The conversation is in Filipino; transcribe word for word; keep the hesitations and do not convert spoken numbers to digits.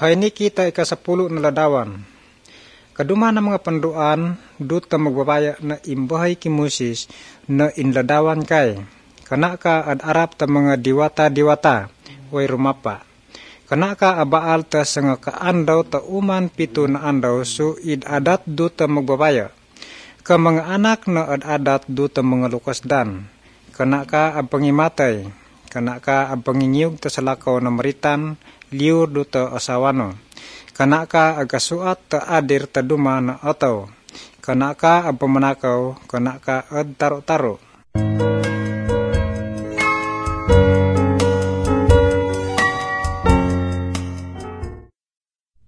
Hay ni kita ikasapulo na ladawan. Kaduma na mga panduan, duta magbabaya na imbahay ki Moses na inladawan kay. Kana ka ad arap ta mga diwata-diwata, way rumapa. Kana ka abaal ta sa nga kaandaw ta uman pito na andaw so id adat duta magbabaya. Ka mga anak na ad adat duta mga lukasdan. Kana ka ab pangimatay. Kana ka ab panginyug ta salakaw na maritan, liur duta asawano. Kana ka agasuat ta adir ta duma na ataw. Kana ka ab pamanakaw, kana ka ad taro-taro.